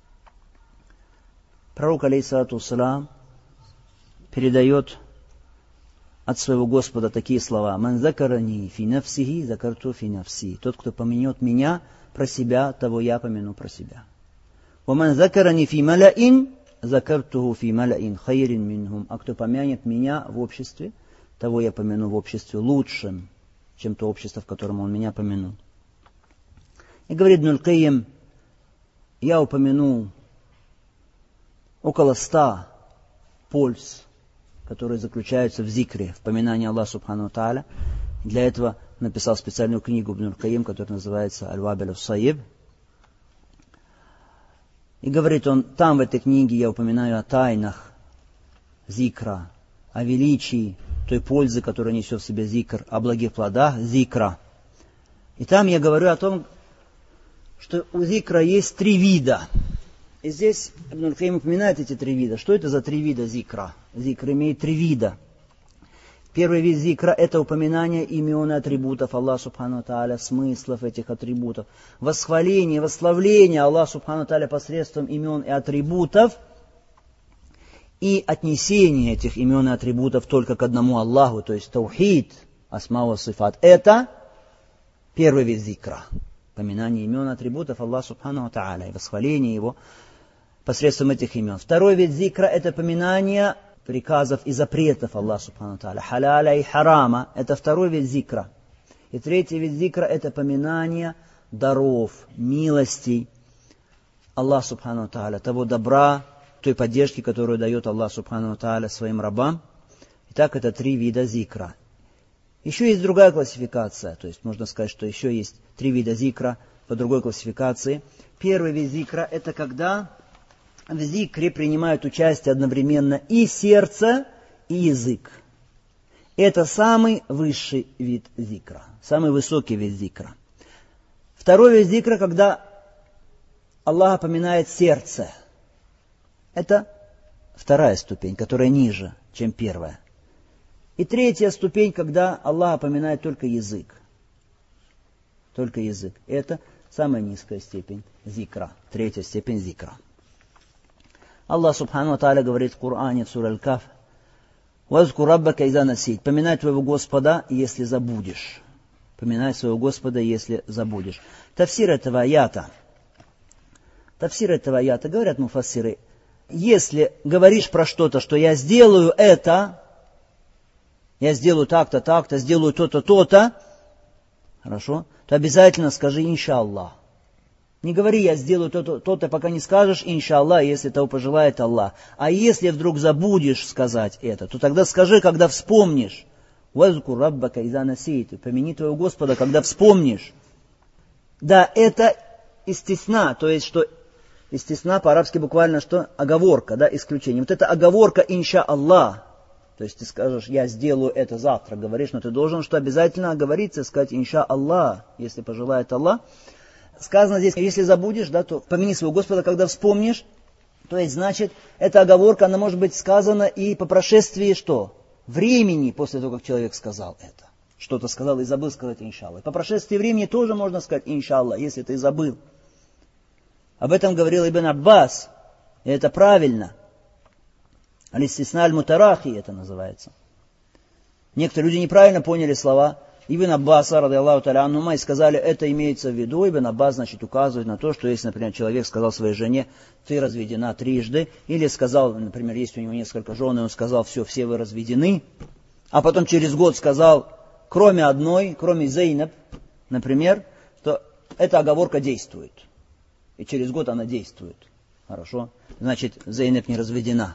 Пророк, алейхиссалату вассалям, передает от своего Господа такие слова. «Ман закарани фи нафсихи, закарту фи нафси». Тот, кто помянет меня про себя, того я помяну про себя. «Ваман закарани фи маляин, закартуху фи маляин хайрин минхум». А кто помянет меня в обществе, того я помяну в обществе лучшим, чем то общество, в котором он меня помянул. И говорит Ибн аль-Кайим, я упомяну около ста польз, которые заключаются в зикре, в поминании Аллаха Субхану ва Тааля. Для этого написал специальную книгу Ибн аль-Кайим, которая называется «Аль-Вабиль ас-Сайиб». И говорит он, там в этой книге я упоминаю о тайнах зикра, о величии той пользы, которую несет в себе зикр, о благих плодах зикра. И там я говорю о том, что у зикра есть три вида. И здесь Ибн аль-Кайим упоминает эти три вида. Что это за три вида зикра? Зикр имеет три вида. Первый вид зикра – это упоминание имен и атрибутов Аллаха Субхану ва Тааля, смыслов этих атрибутов. Восхваление, восславление Аллаха Субхану ва Тааля посредством имен и атрибутов. И отнесение этих имен и атрибутов только к одному Аллаху, то есть таухид, асма ва сифат. Это первый вид зикра. Поминание имен и атрибутов Аллаха Субхану ва Тааля и восхваление Его посредством этих имен. Второй вид зикра – это поминание приказов и запретов Аллаха Субхану ва Тааля, халяля и харама. Это второй вид зикра. И третий вид зикра – это поминание даров, милостей Аллаха Субхану ва Тааля, того добра, той поддержки, которую дает Аллах Субхану ва Тааля своим рабам. Итак, это три вида зикра. Еще есть другая классификация, то есть можно сказать, что еще есть три вида зикра по другой классификации. Первый вид зикра – это когда в зикре принимают участие одновременно и сердце, и язык. Это самый высший вид зикра, самый высокий вид зикра. Второй вид зикра, когда Аллах поминает сердце. Это вторая ступень, которая ниже, чем первая. И третья ступень, когда Аллах поминает только язык. Только язык. Это самая низкая степень зикра. Третья степень зикра. Аллах Субхану ва Тааля говорит в Коране, в суре Аль-Каф, «Вазку раббака иза насит». Поминай твоего Господа, если забудешь. Поминай своего Господа, если забудешь. Тафсир этого аята. Тафсир этого аята, говорят муфассиры, если говоришь про что-то, что я сделаю это, я сделаю так-то, так-то, сделаю то-то, то-то, хорошо, то обязательно скажи иншаллах. Не говори, я сделаю то-то, то-то, пока не скажешь иншаллах, если того пожелает Аллах. А если вдруг забудешь сказать это, то тогда скажи, когда вспомнишь. «Вазкур раббака иза насит». Помяни твоего Господа, когда вспомнишь. Да, это истисна, то есть, что истисна по-арабски буквально что? Оговорка, да, исключение. Вот это оговорка иншаллах. То есть ты скажешь, я сделаю это завтра, говоришь, но ты должен что обязательно оговориться, сказать иншаллах, если пожелает Аллах. Сказано здесь, если забудешь, да, то помяни своего Господа, когда вспомнишь. То есть, значит, эта оговорка, она может быть сказана и по прошествии что? Времени после того, как человек сказал это. Что-то сказал и забыл сказать иншаллах. По прошествии времени тоже можно сказать иншаллах, если ты забыл. Об этом говорил Ибн Аббас, и это правильно. Аль-Истисна аль-Мутарахи это называется. Некоторые люди неправильно поняли слова Ибн Аббаса, ради Аллаху та'аля анхума, и сказали, это имеется в виду. Ибн Аббас, значит, указывает на то, что если, например, человек сказал своей жене, ты разведена трижды, или сказал, например, есть у него несколько жен, и он сказал, все, все вы разведены, а потом через год сказал, кроме одной, кроме Зейнаб, например, то эта оговорка действует. И через год она действует. Хорошо? Значит, Зейнаб не разведена.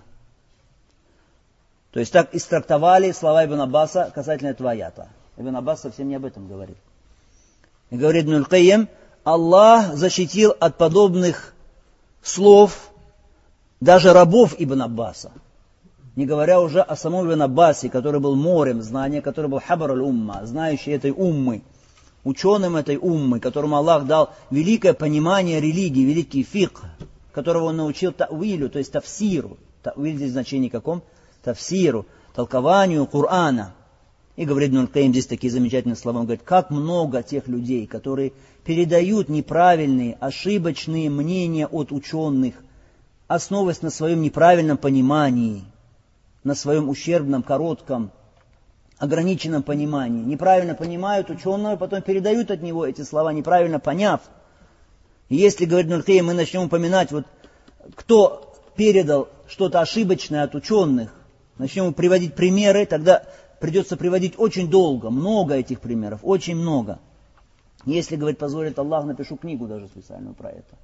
То есть так истрактовали слова Ибн Аббаса касательно этого аята. Ибн Аббас совсем не об этом говорит. И говорит Ибн аль-Кайим, Аллах защитил от подобных слов даже рабов Ибн Аббаса. Не говоря уже о самом Ибн Аббасе, который был морем знания, который был хабар аль-умма, знающий этой уммы. ученым этой уммы, которому Аллах дал великое понимание религии, великий фикх, которого он научил та'вилю, то есть тафсиру. Та'виль здесь в значении каком? Тафсиру, толкованию Корана. И говорит Ибн аль-Каим здесь такие замечательные слова. Он говорит, как много тех людей, которые передают неправильные, ошибочные мнения от ученых, основываясь на своем неправильном понимании, на своем ущербном, коротком, ограниченном понимании. Неправильно понимают ученого, потом передают от него эти слова, неправильно поняв. И если, говорит Ибн аль-Каим, мы начнем упоминать, вот, кто передал что-то ошибочное от ученых, начнем приводить примеры, тогда придется приводить очень долго, много этих примеров, очень много. Если, говорит, позволит Аллах, напишу книгу даже специальную про это.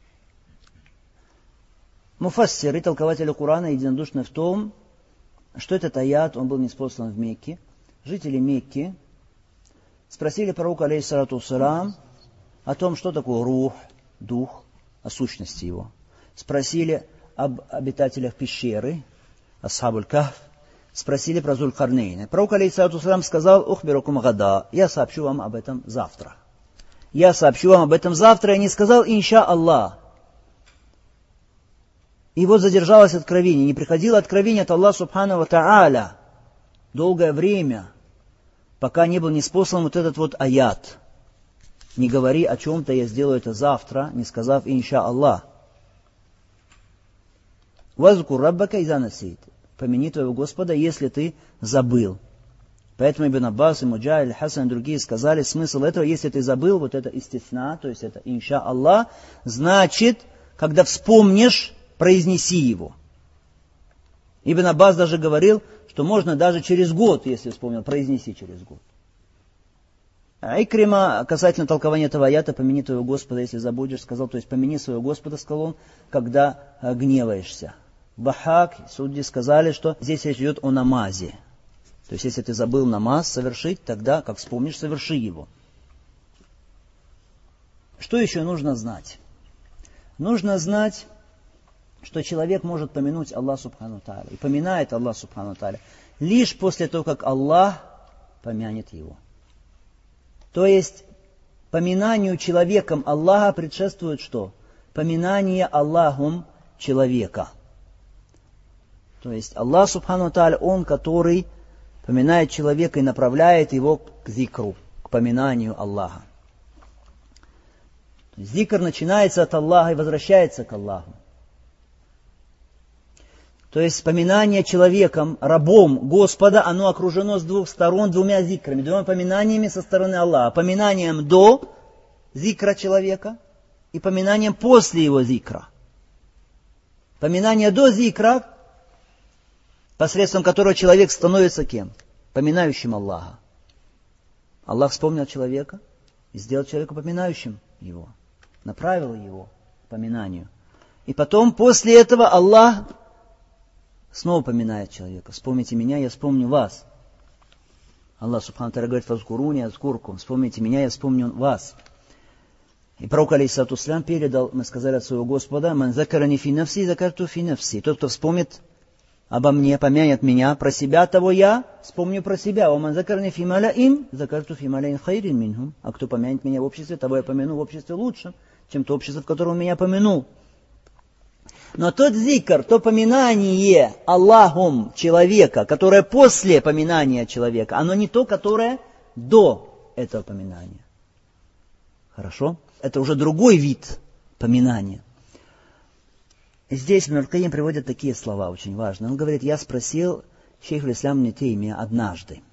Муфассиры, толкователи Корана, единодушны в том, что этот аят, он был ниспослан в Мекке. Жители Мекки спросили пророка, алейхиссалату вассалям, о том, что такое рух, дух, о сущности его. Спросили об обитателях пещеры, асхабуль кахф, спросили про Зуль-Карнейна. Пророк, алейхиссалату вассалям, сказал, ухбирукум гада, я сообщу вам об этом завтра. Я сообщу вам об этом завтра, и не сказал, инша Аллах. И вот задержалось откровение, не приходило откровение от Аллаха Субхану ва Тааля долгое время, пока не был ниспослан вот этот вот аят. Не говори о чем-то, я сделаю это завтра, не сказав инша Аллах. Вазкур раббака иза насит. Помяни твоего Господа, если ты забыл. Поэтому Ибн Аббас и Муджахид, Хасан и другие сказали, смысл этого, если ты забыл, вот это истисна, то есть это инша Аллах, значит, когда вспомнишь, произнеси его. Ибн Аббас даже говорил, что можно даже через год, если вспомнил, произнеси через год. А Икрима, касательно толкования этого аята, помяни твоего Господа, если забудешь, сказал, то есть помяни своего Господа, сказал он, когда гневаешься. Бахак, судьи сказали, что здесь речь идет о намазе. То есть, если ты забыл намаз совершить, тогда, как вспомнишь, соверши его. Что еще нужно знать? Нужно знать, что человек может помянуть Аллах Субхану Тааля. И поминает Аллах Субхану Тааля лишь после того, как Аллах помянет его. То есть, поминанию человеком Аллаха предшествует что? Поминание Аллахом человека. То есть, Аллах Субхану Тааля, Он, который поминает человека и направляет его к зикру, к поминанию Аллаха. Зикр начинается от Аллаха и возвращается к Аллаху. То есть поминание человеком, рабом Господа, оно окружено с двух сторон двумя зикрами, двумя поминаниями со стороны Аллаха. Поминанием до зикра человека и поминанием после его зикра. Поминание до зикра, посредством которого человек становится кем? Поминающим Аллаха. Аллах вспомнил человека и сделал человека поминающим его. Направил его к поминанию. И потом, после этого, Аллах снова поминает человека. Вспомните меня, я вспомню вас. Аллах Субхану Тааля говорит, «Фазкуруни азкуркум». Вспомните меня, я вспомню вас. И пророк, алейхиссалату вассалям, передал, мы сказали от своего Господа, «Ман закарани фи нафси, закарту фи нафси». Тот, кто вспомнит обо мне, помянет меня, про себя, того я вспомню про себя. «Ваман закарани фи маляин, закарту фи маляин хайрин минхум». А кто помянет меня в обществе, того я помяну в обществе лучшем, чем то общество, в котором он меня помянул. Но тот зикр, то поминание Аллахом человека, которое после поминания человека, оно не то, которое до этого поминания. Хорошо? Это уже другой вид поминания. И здесь Ибн аль-Каим приводит такие слова, очень важные. Он говорит, я спросил шейх аль-Ислам ибн Теймия однажды,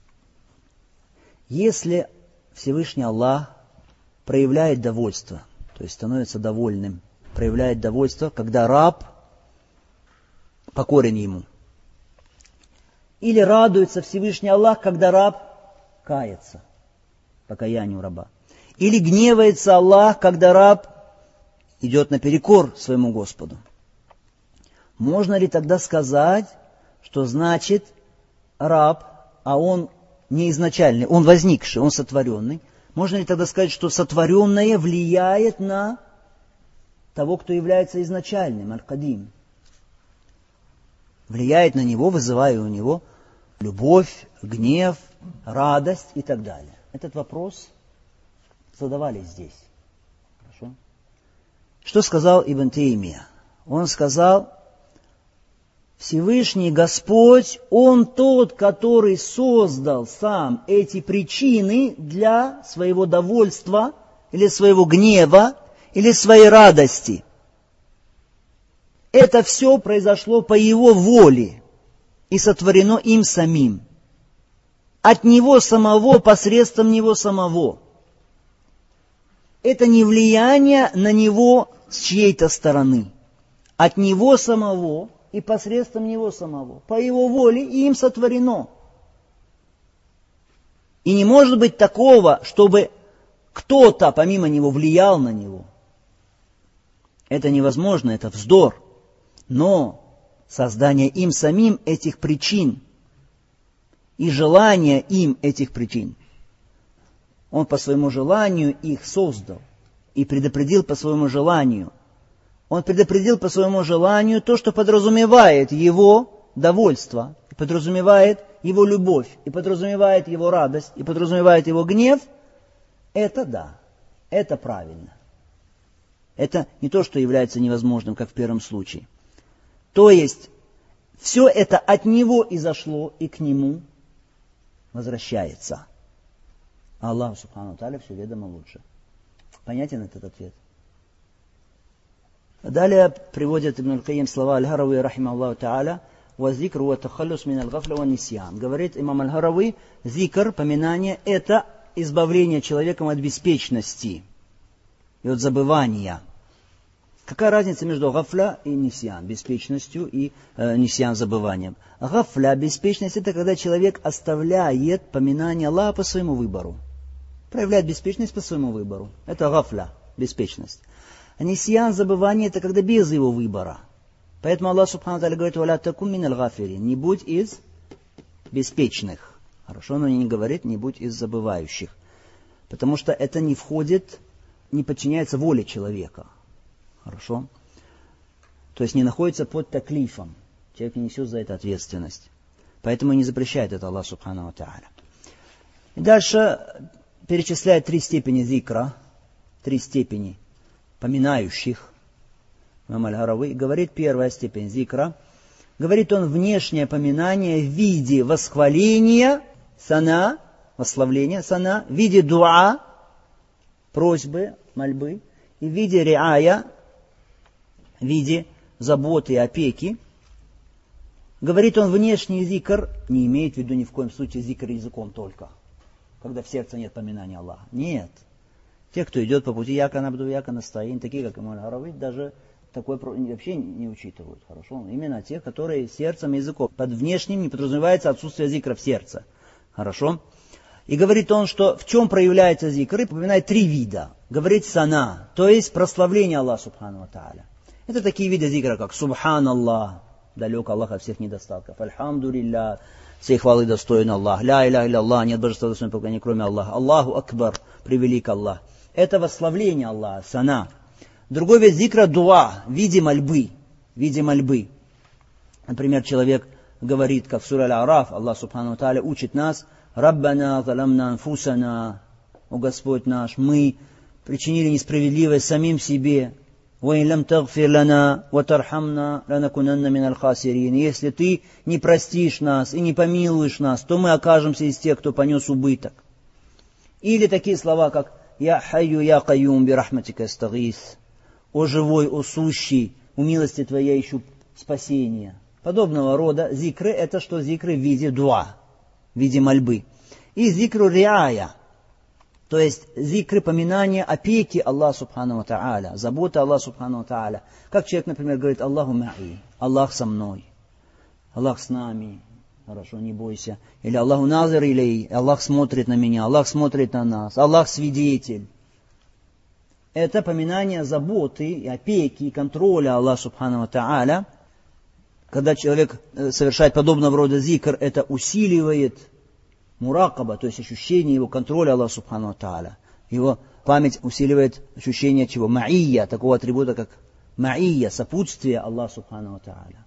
если Всевышний Аллах проявляет довольство, то есть становится довольным, проявляет довольство, когда раб покорен ему. Или радуется Всевышний Аллах, когда раб кается, покаянию раба. Или гневается Аллах, когда раб идет наперекор своему Господу. Можно ли тогда сказать, что значит раб, а он не изначальный, он возникший, он сотворенный? Можно ли тогда сказать, что сотворенное влияет на того, кто является изначальным, аль-Кадим? Влияет на него, вызывая у него любовь, гнев, радость и так далее. Этот вопрос задавались здесь. Хорошо? Что сказал Ибн Теймия? Он сказал, Всевышний Господь, Он тот, который создал сам эти причины для своего довольства, или своего гнева, или своей радости. Это все произошло по Его воле и сотворено им самим. От Него самого, посредством Него самого. Это не влияние на Него с чьей-то стороны. От Него самого и посредством Него самого. По Его воле и им сотворено. И не может быть такого, чтобы кто-то помимо Него влиял на Него. Это невозможно, это вздор. Но создание им самим этих причин и желание им этих причин, Он по своему желанию их создал и предопределил по своему желанию. Он предопределил по своему желанию то, что подразумевает Его довольство, и подразумевает Его любовь, и подразумевает Его радость, и подразумевает Его гнев. Это да, это правильно. Это не то, что является невозможным, как в первом случае. То есть, все это от Него изошло и к Нему возвращается. Аллах Субхану Тааля все ведомо лучше. Понятен этот ответ? Далее приводит Ибн Аль-Кайим слова Аль-Харави, рахимахуллаху Тааля, «Вазикр ва тахаллус мин аль-гафля ва нисьян». Говорит имам Аль-Харави, зикр, поминание, это избавление человеком от беспечности и от забывания. Какая разница между гафля и нисьян, беспечностью и э, нисьян, забыванием? Гафля, беспечность, это когда человек оставляет поминание Аллаха по своему выбору. Проявляет беспечность по своему выбору. Это гафля, беспечность. А нисьян, забывание, это когда без его выбора. Поэтому Аллах Субхану Тааля говорит, «Валя такум мин аль-гафилин», не будь из беспечных. Хорошо, но не говорит, не будь из забывающих. Потому что это не входит, не подчиняется воле человека. Хорошо? То есть не находится под таклифом. Человек не несет за это ответственность. Поэтому и не запрещает это Аллах Субхану Тааля. И дальше перечисляет три степени зикра, три степени поминающих. Имам Аль-Харави говорит, первая степень зикра. Говорит он, внешнее поминание в виде восхваления, сана, восславления, сана, в виде дуа, просьбы, мольбы, и в виде риая, в виде заботы и опеки. Говорит он, внешний зикр не имеет в виду ни в коем случае зикр языком только, когда в сердце нет поминания Аллаха. Нет. Те, кто идет по пути яка набду, яка настаин, такие как имам Аль-Харави, даже такое вообще не учитывают. Хорошо? Именно те, которые сердцем и языком. Под внешним не подразумевается отсутствие зикра в сердце. Хорошо? И говорит он, что в чем проявляется зикр, и упоминает три вида. Говорит сана, то есть прославление Аллаха Субхану Тааля. Это такие виды зикра, как Субхан Аллах, далек Аллах от всех недостатков. Альхамдулилля, всей хвалы достоин Аллах. Ля иля илля Аллах, нет божества достойного поклонения, кроме Аллаха. Аллаху Акбар, превелик Аллах. Это восславление Аллаха, сана. Другой вид зикра дуа, в виде мольбы. В виде мольбы. Например, человек говорит, как в суре Аль-Араф, Аллах Субхану Тааля учит нас, Раббана заламна анфусана, о Господь наш, мы причинили несправедливость самим себе. وَإِنْ لَمْ تَغْفِرْ لَنَا وَتَرْحَمْنَا لَنَكُنَنَّ مِنَ الْخَاسِرِينَ. Если ты не простишь нас и не помилуешь нас, то мы окажемся из тех, кто понес убыток. Или такие слова, как «Я хайю, я каюм, бирахматика астагис». «О живой, о сущий, у милости твоей ищу спасения». Подобного рода зикры, это что зикры в виде дуа, в виде мольбы. И зикру риая, то есть зикры поминания опеки Аллаха Субхану Тааля, заботы Аллаха Субхану Тааля. Как человек, например, говорит «Аллаху ма'и», «Аллах со мной», «Аллах с нами», хорошо, не бойся. Или «Аллаху назир илей», «Аллах смотрит на меня», «Аллах смотрит на нас», «Аллах свидетель». Это поминание заботы, и опеки, и контроля Аллаха Субхану Тааля. Когда человек совершает подобного рода зикр, это усиливает муракаба, то есть ощущение его контроля Аллаха Субхану Тааля. Его память усиливает ощущение чего? Ма'ия, такого атрибута, как ма'ия, сопутствие Аллаха Субхану Тааля.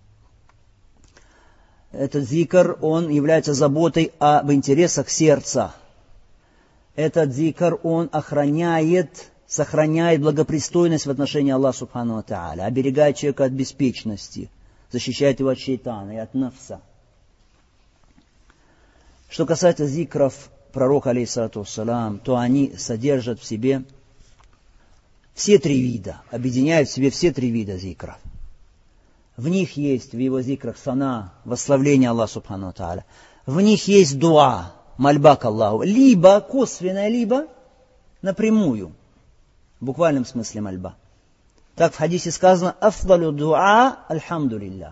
Этот зикр, он является заботой об интересах сердца. Этот зикр, он охраняет, сохраняет благопристойность в отношении Аллаха Субхану ва Тааля, оберегает человека от беспечности, защищает его от шейтана и от нафса. Что касается зикров пророка, алейхиссалату вассалам, то они содержат в себе все три вида, объединяют в себе все три вида зикров. В них есть, в его зикрах, сана, восславление Аллаха Субхану ва Тааля. В них есть дуа, мольба к Аллаху, либо косвенная, либо напрямую, в буквальном смысле мольба. Так в хадисе сказано: «Афдалю дуа, альхамдулиллах».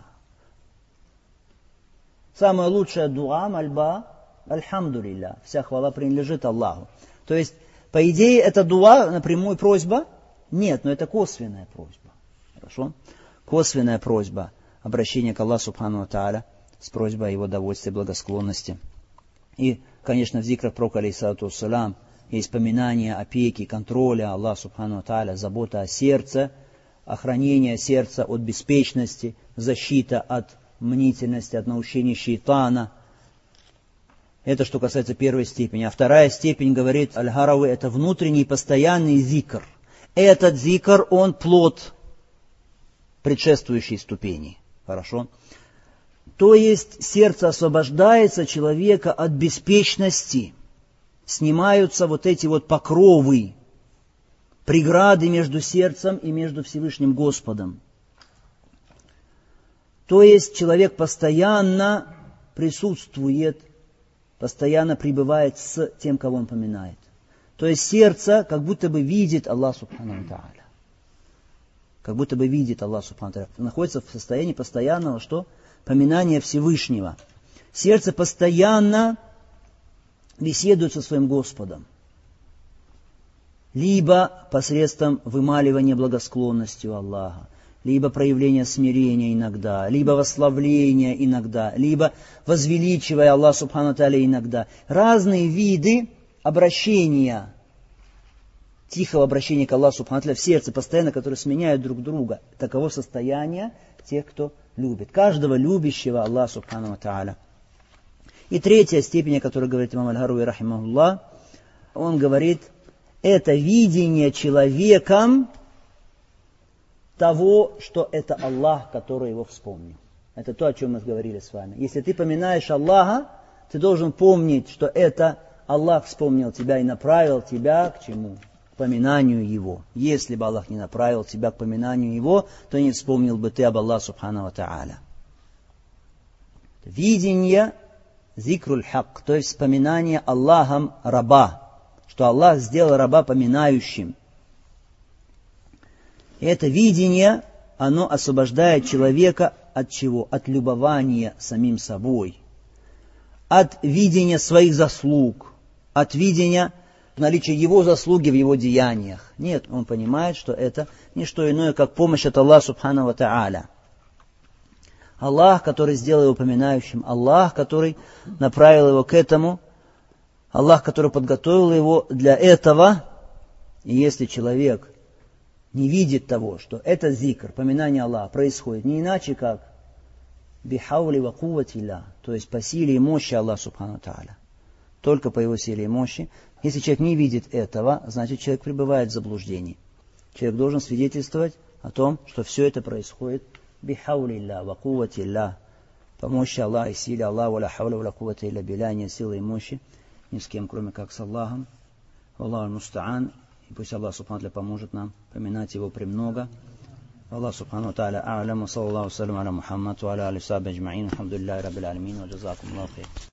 Самая лучшая дуа, мольба, альхамдулиллах. Вся хвала принадлежит Аллаху. То есть, по идее, это дуа, напрямую просьба? Нет, но это косвенная просьба. Хорошо? Косвенная просьба, обращение к Аллаху Субхану ва Тааля с просьбой о его довольстве и благосклонности. И, конечно, в зикрах пророка, алейхиссалату вассалам, есть поминание опеки, контроля Аллаха Субхану ва Тааля, забота о сердце, охранение сердца от беспечности, защита от мнительности, от наущения шейтана. Это что касается первой степени. А вторая степень, говорит Аль-Харави, это внутренний постоянный зикр. Этот зикр, он плод предшествующей ступени. Хорошо? То есть сердце освобождается человека от беспечности. Снимаются вот эти вот покровы, преграды между сердцем и между Всевышним Господом. То есть человек постоянно присутствует, постоянно пребывает с тем, кого он поминает. То есть сердце как будто бы видит Аллаха Субхану ва Тааля. Как будто бы видит Аллах Субхану ва Тааля. Находится в состоянии постоянного что? Поминания Всевышнего. Сердце постоянно беседует со своим Господом. Либо посредством вымаливания благосклонности у Аллаха, либо проявления смирения иногда, либо восславления иногда, либо возвеличивая Аллаха Субхану ва Тааля иногда. Разные виды обращения, тихого обращения к Аллаху Субхану ва Тааля в сердце, постоянно, которые сменяют друг друга. Таково состояние тех, кто любит. Каждого любящего Аллаха Субхану ва Тааля. И третья степень, о которой говорит имам Аль-Харуи, рахимахуллах, он говорит, это видение человеком того, что это Аллах, который его вспомнил. Это то, о чем мы говорили с вами. Если ты поминаешь Аллаха, ты должен помнить, что это Аллах вспомнил тебя и направил тебя к чему? К поминанию Его. Если бы Аллах не направил тебя к поминанию Его, то не вспомнил бы ты об Аллахе Субхану ва Тааля. Видение зикруль хак, то есть вспоминание Аллахом раба, что Аллах сделал раба поминающим. И это видение, оно освобождает человека от чего? От любования самим собой, от видения своих заслуг, от видения наличия его заслуги в его деяниях. Нет, он понимает, что это не что иное, как помощь от Аллаха Субхану ва Тааля. Аллах, который сделал его поминающим, Аллах, который направил его к этому, Аллах, который подготовил его для этого. И если человек не видит того, что это зикр, поминание Аллаха, происходит не иначе, как бихаули ва кувватилля, то есть по силе и мощи Аллаха Субхану ва Тааля, только по его силе и мощи. Если человек не видит этого, значит человек пребывает в заблуждении. Человек должен свидетельствовать о том, что все это происходит бихаулилля ва кувватилля, по мощи Аллаха и силе Аллаха, ва ла хауля ва ла куввата илля билля, нет силы и мощи ни с кем, кроме как с Аллахом. Аллаху мустаан. И пусть Аллах Субхану ва Тааля поможет нам поминать Его премного. Аллах Субхану ва Тааля а'лам, ва саллаллаху салям аля Мухаммад, ва аля алихи ва сахбихи аджмаин, алхамдулиллахи раббил алямин, ва джазакумуллаху хейр.